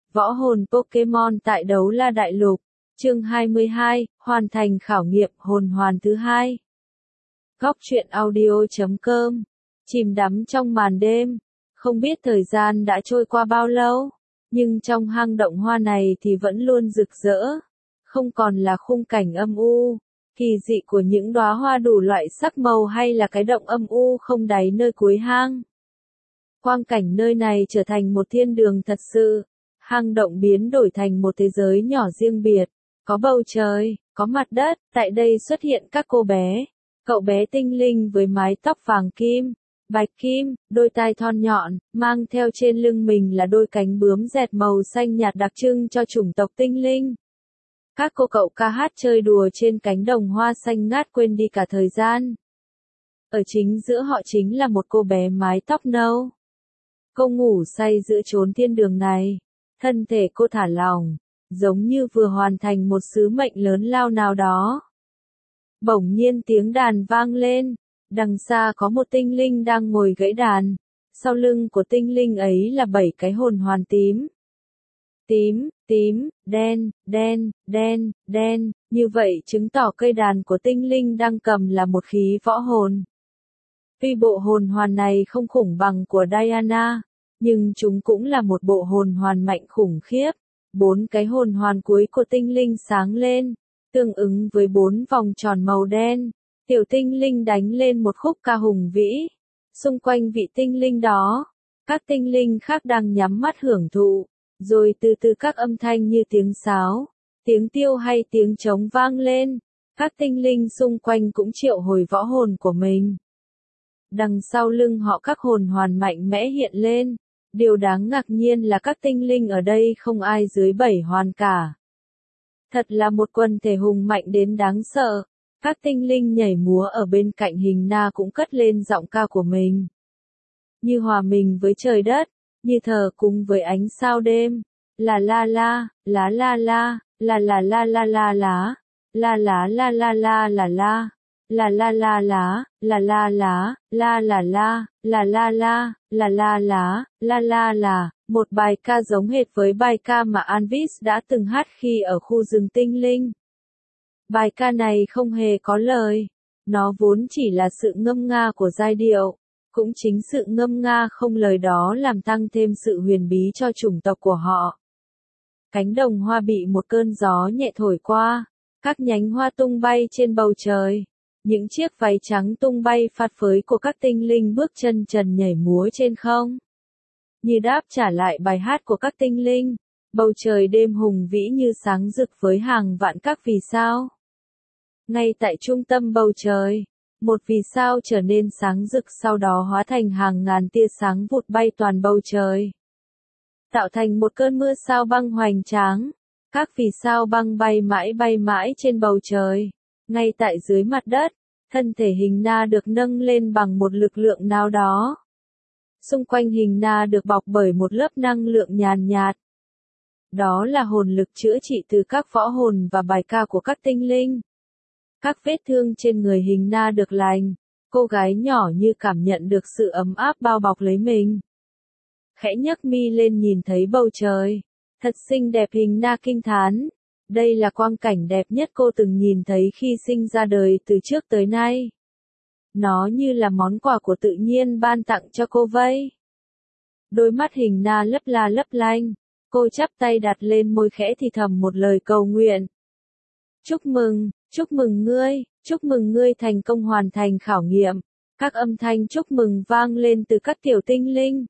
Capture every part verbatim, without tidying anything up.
Võ hồn Pokemon tại Đấu La Đại Lục, chương hai mươi hai, hoàn thành khảo nghiệm hồn hoàn thứ hai. Góc truyện audio chấm com, chìm đắm trong màn đêm, không biết thời gian đã trôi qua bao lâu, nhưng trong hang động hoa này thì vẫn luôn rực rỡ, không còn là khung cảnh âm u, kỳ dị của những đóa hoa đủ loại sắc màu hay là cái động âm u không đáy nơi cuối hang. Quang cảnh nơi này trở thành một thiên đường thật sự. Hang động biến đổi thành một thế giới nhỏ riêng biệt, có bầu trời, có mặt đất, tại đây xuất hiện các cô bé, cậu bé tinh linh với mái tóc vàng kim, bạch kim, đôi tai thon nhọn, mang theo trên lưng mình là đôi cánh bướm dẹt màu xanh nhạt đặc trưng cho chủng tộc tinh linh. Các cô cậu ca hát chơi đùa trên cánh đồng hoa xanh ngát quên đi cả thời gian. Ở chính giữa họ chính là một cô bé mái tóc nâu. Cô ngủ say giữa chốn thiên đường này. Thân thể cô thả lỏng, giống như vừa hoàn thành một sứ mệnh lớn lao nào đó. Bỗng nhiên tiếng đàn vang lên, đằng xa có một tinh linh đang ngồi gãy đàn, sau lưng của tinh linh ấy là bảy cái hồn hoàn tím. Tím, tím, đen, đen, đen, đen, như vậy chứng tỏ cây đàn của tinh linh đang cầm là một khí võ hồn. Tuy bộ hồn hoàn này không khủng bằng của Diana, nhưng chúng cũng là một bộ hồn hoàn mạnh khủng khiếp. Bốn cái hồn hoàn cuối của tinh linh sáng lên, tương ứng với bốn vòng tròn màu đen. Tiểu tinh linh đánh lên một khúc ca hùng vĩ. Xung quanh vị tinh linh đó, các tinh linh khác đang nhắm mắt hưởng thụ. Rồi từ từ các âm thanh như tiếng sáo, tiếng tiêu hay tiếng trống vang lên. Các tinh linh xung quanh cũng triệu hồi võ hồn của mình. Đằng sau lưng họ các hồn hoàn mạnh mẽ hiện lên. Điều đáng ngạc nhiên là các tinh linh ở đây không ai dưới bảy hoàn cả. Thật là một quần thể hùng mạnh đến đáng sợ. Các tinh linh nhảy múa ở bên cạnh hình na cũng cất lên giọng ca của mình. Như hòa mình với trời đất, như thờ cúng với ánh sao đêm. La la la, lá la la, la la la la la lá, la la la la la la la. La la la lá, la la lá, la la la, la la la, la la lá, la la la, một bài ca giống hệt với bài ca mà Anvis đã từng hát khi ở khu rừng tinh linh. Bài ca này không hề có lời, nó vốn chỉ là sự ngâm nga của giai điệu, cũng chính sự ngâm nga không lời đó làm tăng thêm sự huyền bí cho chủng tộc của họ. Cánh đồng hoa bị một cơn gió nhẹ thổi qua, các nhánh hoa tung bay trên bầu trời. Những chiếc váy trắng tung bay phạt phới của các tinh linh bước chân trần nhảy múa trên không. Như đáp trả lại bài hát của các tinh linh, bầu trời đêm hùng vĩ như sáng rực với hàng vạn các vì sao. Ngay tại trung tâm bầu trời, một vì sao trở nên sáng rực sau đó hóa thành hàng ngàn tia sáng vụt bay toàn bầu trời. Tạo thành một cơn mưa sao băng hoành tráng, các vì sao băng bay mãi bay mãi trên bầu trời. Ngay tại dưới mặt đất, thân thể hình na được nâng lên bằng một lực lượng nào đó. Xung quanh hình na được bọc bởi một lớp năng lượng nhàn nhạt. Đó là hồn lực chữa trị từ các võ hồn và bài ca của các tinh linh. Các vết thương trên người hình na được lành, cô gái nhỏ như cảm nhận được sự ấm áp bao bọc lấy mình. Khẽ nhấc mi lên nhìn thấy bầu trời, thật xinh đẹp, hình na kinh thán. Đây là quang cảnh đẹp nhất cô từng nhìn thấy khi sinh ra đời từ trước tới nay. Nó như là món quà của tự nhiên ban tặng cho cô vậy. Đôi mắt hình na lấp la lấp lanh, cô chắp tay đặt lên môi khẽ thì thầm một lời cầu nguyện. Chúc mừng, chúc mừng ngươi, chúc mừng ngươi thành công hoàn thành khảo nghiệm. Các âm thanh chúc mừng vang lên từ các tiểu tinh linh.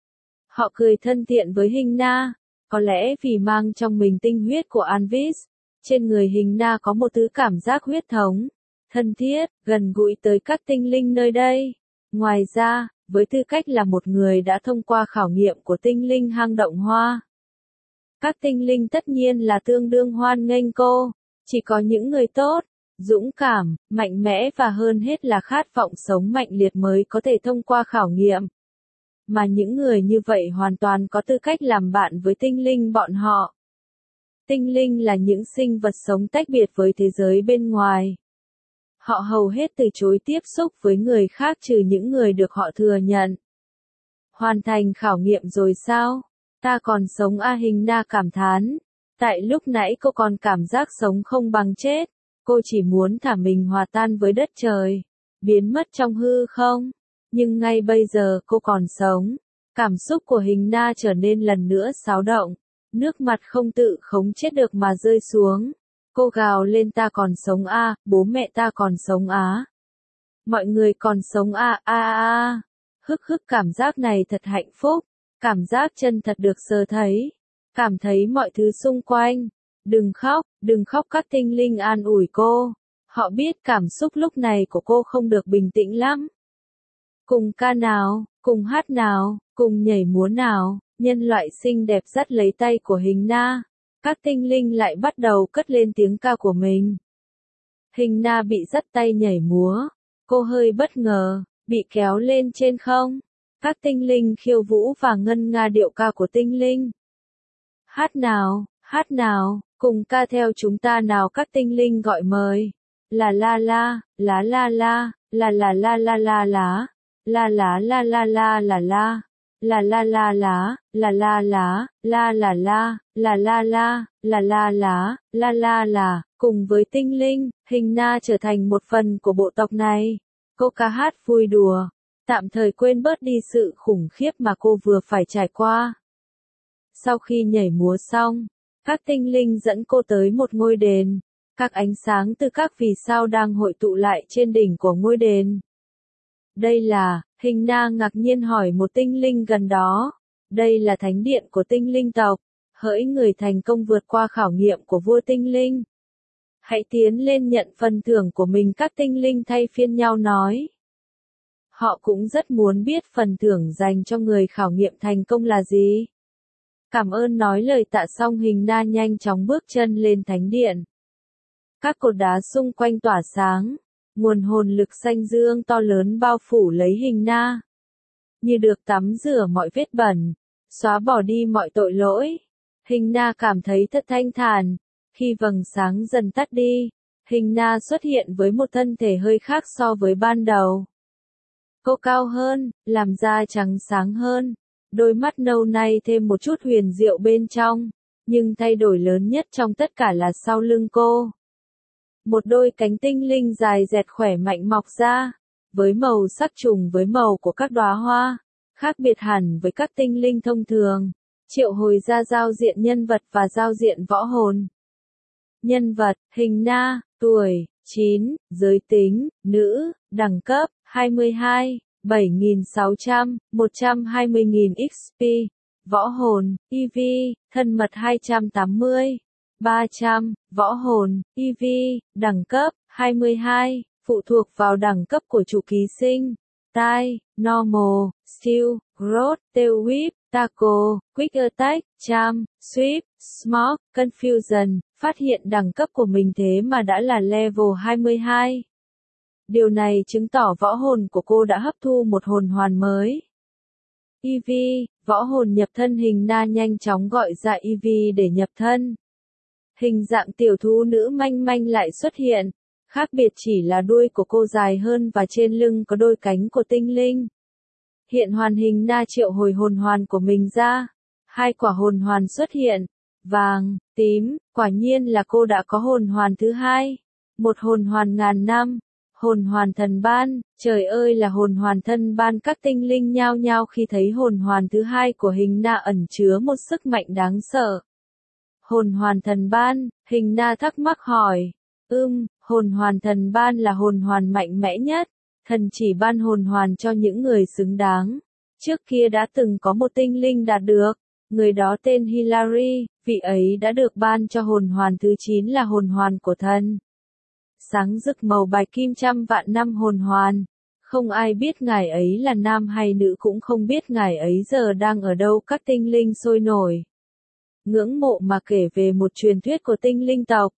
Họ cười thân thiện với hình na. Có lẽ vì mang trong mình tinh huyết của Anvis, trên người hình na có một thứ cảm giác huyết thống, thân thiết, gần gũi tới các tinh linh nơi đây. Ngoài ra, với tư cách là một người đã thông qua khảo nghiệm của tinh linh hang động hoa, các tinh linh tất nhiên là tương đương hoan nghênh cô. Chỉ có những người tốt, dũng cảm, mạnh mẽ và hơn hết là khát vọng sống mạnh liệt mới có thể thông qua khảo nghiệm. Mà những người như vậy hoàn toàn có tư cách làm bạn với tinh linh bọn họ. Tinh linh là những sinh vật sống tách biệt với thế giới bên ngoài. Họ hầu hết từ chối tiếp xúc với người khác trừ những người được họ thừa nhận. Hoàn thành khảo nghiệm rồi sao? Ta còn sống a Hình Na cảm thán. Tại lúc nãy cô còn cảm giác sống không bằng chết. Cô chỉ muốn thả mình hòa tan với đất trời, biến mất trong hư không. Nhưng ngay bây giờ cô còn sống. Cảm xúc của Hình Na trở nên lần nữa xáo động. Nước mặt không tự khống chế được mà rơi xuống. Cô gào lên ta còn sống a, bố mẹ ta còn sống á. Mọi người còn sống a a a. Hức hức cảm giác này thật hạnh phúc. Cảm giác chân thật được sờ thấy. Cảm thấy mọi thứ xung quanh. Đừng khóc, đừng khóc các tinh linh an ủi cô. Họ biết cảm xúc lúc này của cô không được bình tĩnh lắm. Cùng ca nào, cùng hát nào, cùng nhảy múa nào, nhân loại xinh đẹp dắt lấy tay của Hình Na. Các tinh linh lại bắt đầu cất lên tiếng ca của mình. Hình Na bị dắt tay nhảy múa. Cô hơi bất ngờ, bị kéo lên trên không. Các tinh linh khiêu vũ và ngân nga điệu ca của tinh linh. Hát nào, hát nào, cùng ca theo chúng ta nào các tinh linh gọi mời. Là la la, lá la la, là la la la la lá. La lá la la la la la. La la la lá, la la lá, la la la, la la la, la la lá, la la la. Cùng với tinh linh, Hình Na trở thành một phần của bộ tộc này. Cô ca hát vui đùa, tạm thời quên bớt đi sự khủng khiếp mà cô vừa phải trải qua. Sau khi nhảy múa xong, các tinh linh dẫn cô tới một ngôi đền. Các ánh sáng từ các vì sao đang hội tụ lại trên đỉnh của ngôi đền. Đây là, Hình Na ngạc nhiên hỏi một tinh linh gần đó. Đây là thánh điện của tinh linh tộc. Hỡi người thành công vượt qua khảo nghiệm của vua tinh linh. Hãy tiến lên nhận phần thưởng của mình các tinh linh thay phiên nhau nói. Họ cũng rất muốn biết phần thưởng dành cho người khảo nghiệm thành công là gì. Cảm ơn nói lời tạ xong Hình Na nhanh chóng bước chân lên thánh điện. Các cột đá xung quanh tỏa sáng. Nguồn hồn lực xanh dương to lớn bao phủ lấy Hình Na. Như được tắm rửa mọi vết bẩn, xóa bỏ đi mọi tội lỗi. Hình Na cảm thấy thật thanh thản. Khi vầng sáng dần tắt đi, Hình Na xuất hiện với một thân thể hơi khác so với ban đầu. Cô cao hơn, làm da trắng sáng hơn, đôi mắt nâu nay thêm một chút huyền diệu bên trong, nhưng thay đổi lớn nhất trong tất cả là sau lưng cô. Một đôi cánh tinh linh dài dẹt khỏe mạnh mọc ra, với màu sắc trùng với màu của các đóa hoa, khác biệt hẳn với các tinh linh thông thường, triệu hồi ra giao diện nhân vật và giao diện võ hồn. Nhân vật, Hình Na, tuổi, chín, giới tính, nữ, đẳng cấp, hai mươi hai, bảy nghìn sáu trăm, một trăm hai mươi nghìn ích pê, võ hồn, e vê, thân mật hai trăm tám mươi, ba trăm, võ hồn, e vê, đẳng cấp, hai mươi hai, phụ thuộc vào đẳng cấp của chủ ký sinh, tai, normal, steel, growth, tail whip, tackle, quick attack, charm, sweep, smoke, confusion, phát hiện đẳng cấp của mình thế mà đã là level hai mươi hai. Điều này chứng tỏ võ hồn của cô đã hấp thu một hồn hoàn mới. e vê, võ hồn nhập thân. Hình Na nhanh chóng gọi ra e vê để nhập thân. Hình dạng tiểu thú nữ manh manh lại xuất hiện, khác biệt chỉ là đuôi của cô dài hơn và trên lưng có đôi cánh của tinh linh. Hiện hoàn. Hình Na triệu hồi hồn hoàn của mình ra, hai quả hồn hoàn xuất hiện, vàng, tím, quả nhiên là cô đã có hồn hoàn thứ hai, một hồn hoàn ngàn năm. Hồn hoàn thần ban, trời ơi là hồn hoàn thần ban. Các tinh linh nhao nhao khi thấy hồn hoàn thứ hai của Hình Na ẩn chứa một sức mạnh đáng sợ. Hồn hoàn thần ban, Hình Na thắc mắc hỏi. Ừm, hồn hoàn thần ban là hồn hoàn mạnh mẽ nhất, thần chỉ ban hồn hoàn cho những người xứng đáng. Trước kia đã từng có một tinh linh đạt được, người đó tên Hilary, vị ấy đã được ban cho hồn hoàn thứ chín là hồn hoàn của thần. Sáng rực màu bạch kim trăm vạn năm hồn hoàn. Không ai biết ngài ấy là nam hay nữ, cũng không biết ngài ấy giờ đang ở đâu. Các tinh linh sôi nổi, ngưỡng mộ mà kể về một truyền thuyết của tinh linh tộc.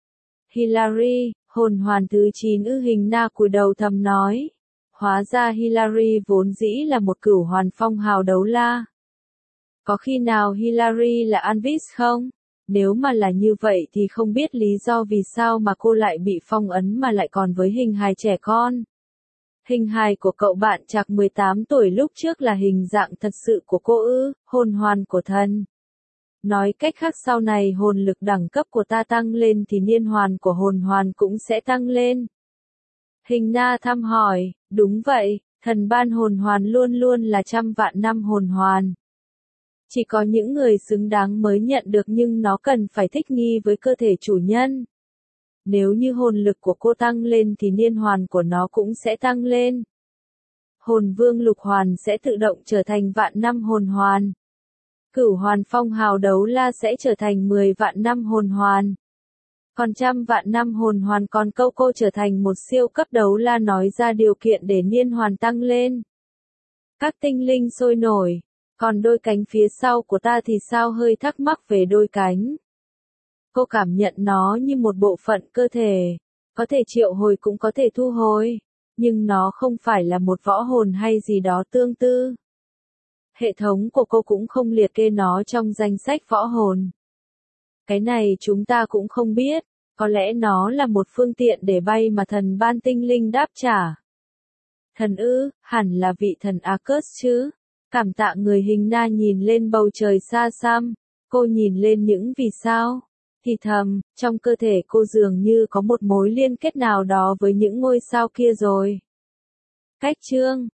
Hilary, hồn hoàn thứ chín ư? Hình Na cúi đầu thầm nói. Hóa ra Hilary vốn dĩ là một cửu hoàn phong hào đấu la. Có khi nào Hilary là Anvis không? Nếu mà là như vậy thì không biết lý do vì sao mà cô lại bị phong ấn mà lại còn với hình hài trẻ con. Hình hài của cậu bạn trạc mười tám tuổi lúc trước là hình dạng thật sự của cô ư, hồn hoàn của thần. Nói cách khác sau này hồn lực đẳng cấp của ta tăng lên thì niên hoàn của hồn hoàn cũng sẽ tăng lên. Hình Na thăm hỏi, đúng vậy, thần ban hồn hoàn luôn luôn là trăm vạn năm hồn hoàn. Chỉ có những người xứng đáng mới nhận được nhưng nó cần phải thích nghi với cơ thể chủ nhân. Nếu như hồn lực của cô tăng lên thì niên hoàn của nó cũng sẽ tăng lên. Hồn vương lục hoàn sẽ tự động trở thành vạn năm hồn hoàn. Cửu hoàn phong hào đấu la sẽ trở thành mười vạn năm hồn hoàn. Còn trăm vạn năm hồn hoàn còn câu cô trở thành một siêu cấp đấu la nói ra điều kiện để niên hoàn tăng lên. Các tinh linh sôi nổi. Còn đôi cánh phía sau của ta thì sao hơi thắc mắc về đôi cánh. Cô cảm nhận nó như một bộ phận cơ thể. Có thể triệu hồi cũng có thể thu hồi. Nhưng nó không phải là một võ hồn hay gì đó tương tự. Hệ thống của cô cũng không liệt kê nó trong danh sách võ hồn. Cái này chúng ta cũng không biết. Có lẽ nó là một phương tiện để bay mà thần ban tinh linh đáp trả. Thần ư, hẳn là vị thần Arcus chứ. Cảm tạ người hình Na nhìn lên bầu trời xa xăm. Cô nhìn lên những vì sao. Thì thầm, trong cơ thể cô dường như có một mối liên kết nào đó với những ngôi sao kia rồi. Cách chương